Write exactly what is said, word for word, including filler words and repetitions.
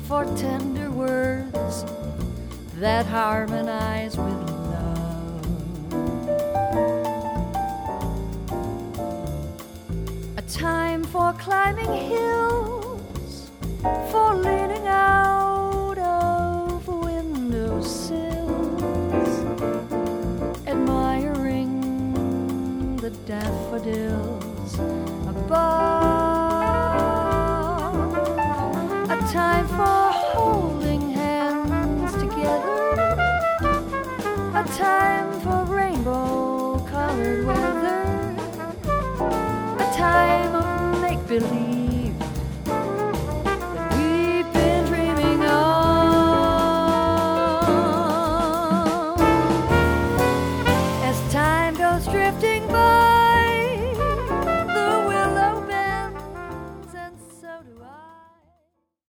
for tender words that harmonize with love. A time for climbing hills, for leaning out of windowsills, admiring the daffodils above. A time for holding hands together, a time for rainbow-colored weather, a time of make-believe that we've been dreaming of. As time goes drifting by,